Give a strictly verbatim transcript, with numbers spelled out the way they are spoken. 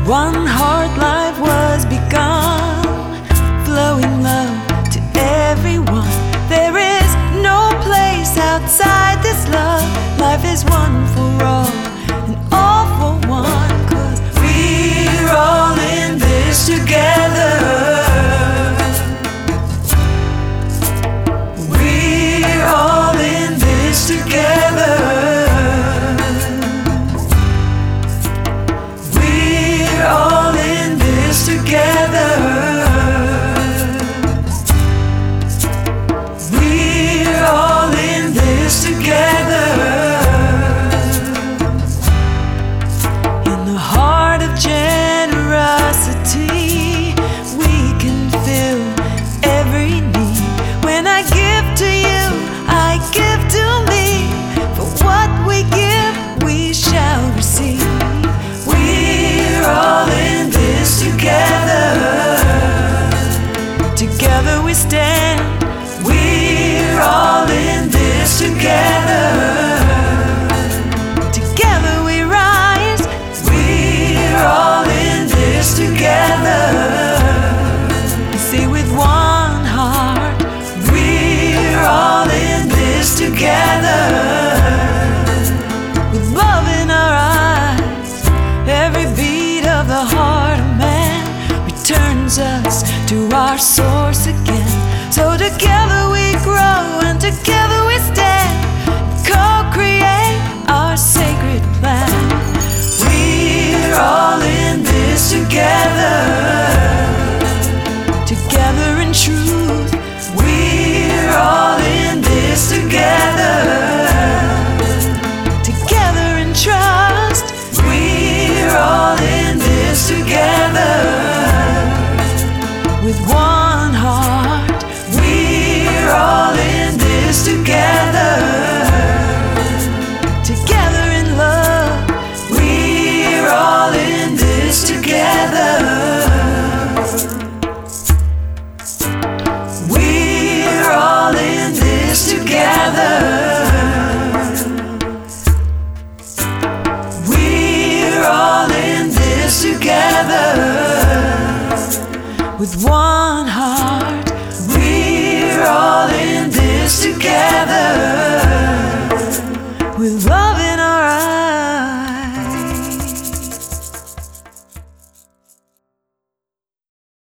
one heart life was begun, flowing love to everyone. There is no place outside this love. Life is one for all and all for one, 'cause we're all in this together. We're all in this together. We're all in this together. We're all in this together. In the heart of generosity, we can fill every need. When I give to you, I give to me. For what we give, we shall receive. We're all in this together. Together we stand. We're all in this together. Together we rise. We're all in this together. You see, with one heart, we're all in this together. With love in our eyes, every beat of the heart of man returns us to our source again. So together we grow and together we stand, co-create our sacred plan. We're all in this together. Together in truth, we're all in this together. Together in trust, we're all in this together. With one heart, we're all in this together. Together in love, we're all in this together. We're all in this together. We're all in this together. With one heart, we're all in this together.